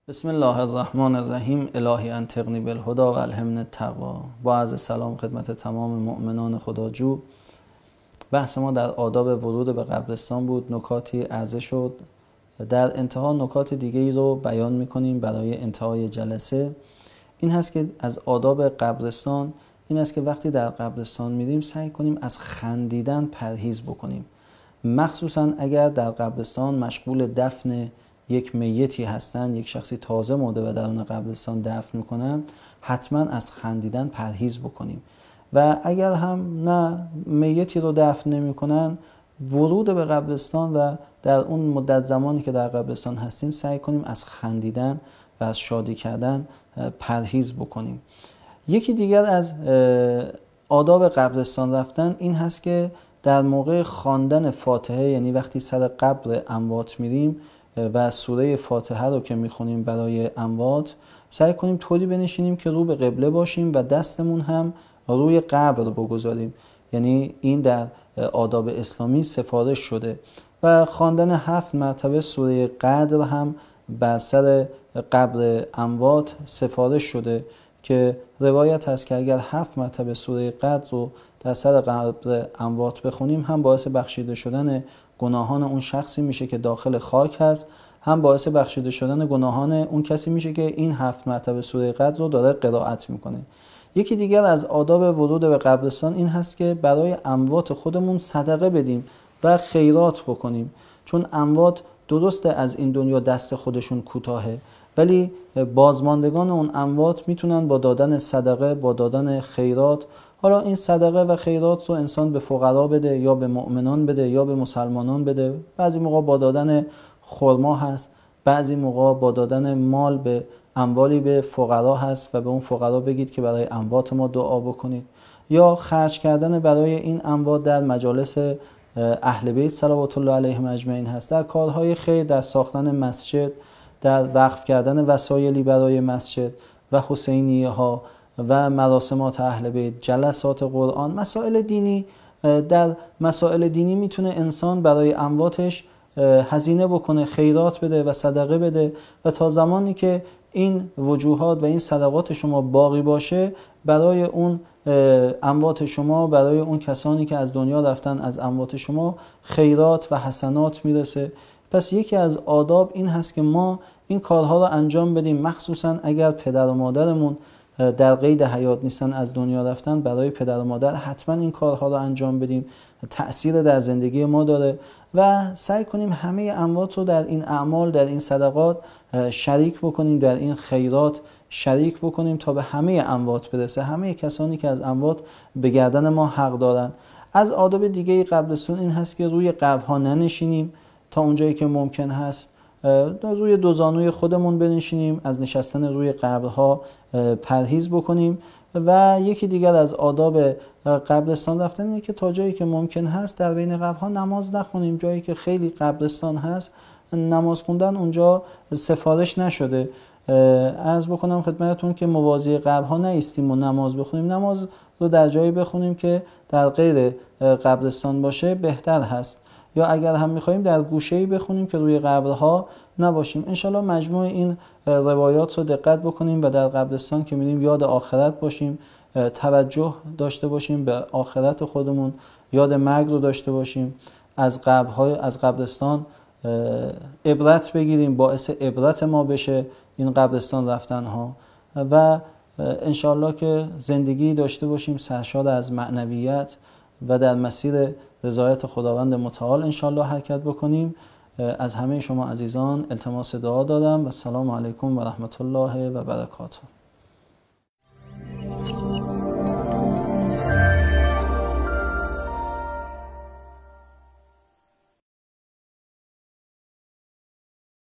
بسم الله الرحمن الرحیم. الهی انطقنی بالهدی و الهمنی التقوی. با عرض سلام خدمت تمام مؤمنان خداجو. بحث ما در آداب ورود به قبرستان بود. نکاتی عرضه شد. در انتها نکات دیگه‌ای رو بیان می‌کنیم برای انتهای جلسه. این هست که از آداب قبرستان این است که وقتی در قبرستان میریم سعی کنیم از خندیدن پرهیز بکنیم، مخصوصا اگر در قبرستان مشغول دفن یک میتی هستند، یک شخصی تازه مرده و در اون قبرستان دفن میکنن، حتما از خندیدن پرهیز بکنیم. و اگر هم نه میتی رو دفن نمیکنن، ورود به قبرستان و در اون مدت زمانی که در قبرستان هستیم سعی کنیم از خندیدن و از شادی کردن پرهیز بکنیم. یکی دیگر از آداب قبرستان رفتن این هست که در موقع خواندن فاتحه، یعنی وقتی سر قبر اموات میریم و سوره فاتحه رو که میخونیم برای اموات، سعی کنیم طوری بنشینیم که رو به قبله باشیم و دستمون هم روی قبر بگذاریم. یعنی این در آداب اسلامی سفارش شده و خواندن 7 مرتبه سوره قدر هم بر سر قبر اموات سفارش شده که روایت هست که اگر 7 مرتبه سوره قدر رو در سر قبر اموات بخونیم، هم باعث بخشیده شدن گناهان اون شخصی میشه که داخل خاک هست، هم باعث بخشیده شدن گناهان اون کسی میشه که این 7 مرتبه سوره قدر رو داره قرائت میکنه. یکی دیگر از آداب ورود به قبرستان این هست که برای اموات خودمون صدقه بدیم و خیرات بکنیم، چون اموات درسته از این دنیا دست خودشون کوتاهه، ولی بازماندگان اون اموات میتونن با دادن صدقه، با دادن خیرات، حالا این صدقه و خیرات رو انسان به فقرا بده یا به مؤمنان بده یا به مسلمانان بده. بعضی موقع با دادن خرما هست، بعضی موقع با دادن مال به اموالی به فقرا هست و به اون فقرا بگید که برای اموات ما دعا بکنید، یا خرج کردن برای این اموات در مجالس اهل بیت صلوات الله علیهم اجمعین هست، در کارهای خیر، در ساختن مسجد، در وقف کردن وسایلی برای مسجد و حسینیه ها و مراسمات اهل بیت، جلسات قرآن، مسائل دینی. در مسائل دینی میتونه انسان برای امواتش هزینه بکنه، خیرات بده و صدقه بده و تا زمانی که این وجوهات و این صدقات شما باقی باشه، برای اون اموات شما، برای اون کسانی که از دنیا رفتن از اموات شما، خیرات و حسنات میرسه. پس یکی از آداب این هست که ما این کارها رو انجام بدیم، مخصوصا اگر پدر و مادرمون در قید حیات نیستن، از دنیا رفتن، برای پدر و مادر حتما این کارها رو انجام بدیم، تأثیر در زندگی ما داره و سعی کنیم همه اموات رو در این اعمال، در این صدقات شریک بکنیم، در این خیرات شریک بکنیم تا به همه اموات برسه، همه کسانی که از اموات به گردن ما حق دارن. از آداب دیگه قبرستان این هست که روی قبرها ننشینیم، تا اونجایی که ممکن هست روی دو زانوی خودمون بنشینیم، از نشستن روی قبرها پرهیز بکنیم. و یکی دیگر از آداب قبرستان رفتن اینه که تا جایی که ممکن هست در بین قبرها نماز نخونیم. جایی که خیلی قبرستان هست نماز خوندن اونجا سفارش نشده. عرض بکنم خدمتتون که موازی قبرها نایستیم و نماز بخونیم، نماز رو در جایی بخونیم که در غیر قبرستان باشه بهتر هست، یا اگر هم می‌خوایم در گوشه‌ای بخونیم که روی قبرها نباشیم. انشالله مجموع این روایات رو دقت بکنیم و در قبرستان که میریم یاد آخرت باشیم، توجه داشته باشیم به آخرت خودمون، یاد مرگ رو داشته باشیم، از قبرستان عبرت بگیریم، باعث عبرت ما بشه این قبرستان رفتنها، و انشالله که زندگی داشته باشیم سرشار از معنویت و در مسیر رضایت خداوند متعال انشالله حرکت بکنیم. از همه شما عزیزان التماس دعا دارم و السلام علیکم و رحمت الله و برکاته.